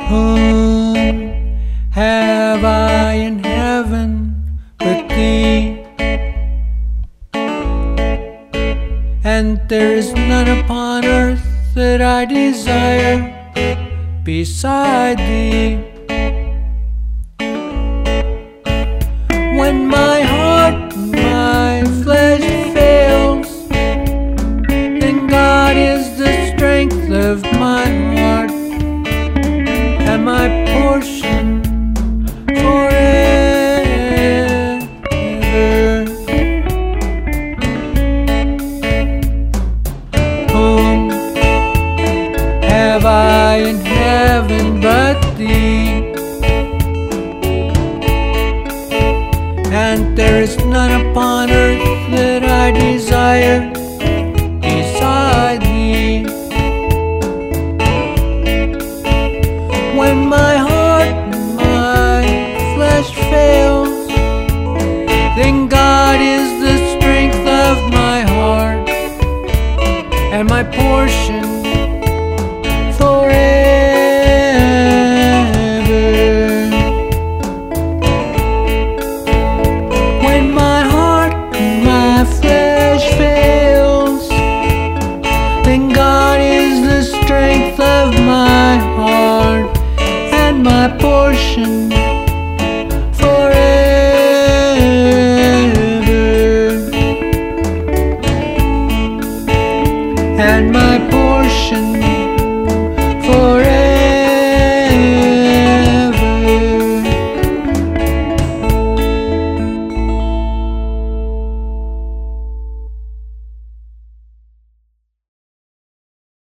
Whom have I in heaven but thee? And there is none upon earth that I desire beside thee. When my heart and my flesh fails, then God is the strength of my heart and my portion forever. Whom have I in heaven but thee? And there is none upon earth that I desire beside thee. When my heart and my flesh fails, then God is the strength of my heart and my portion forever. When my heart and my flesh fails, then God is the strength of my heart and my portion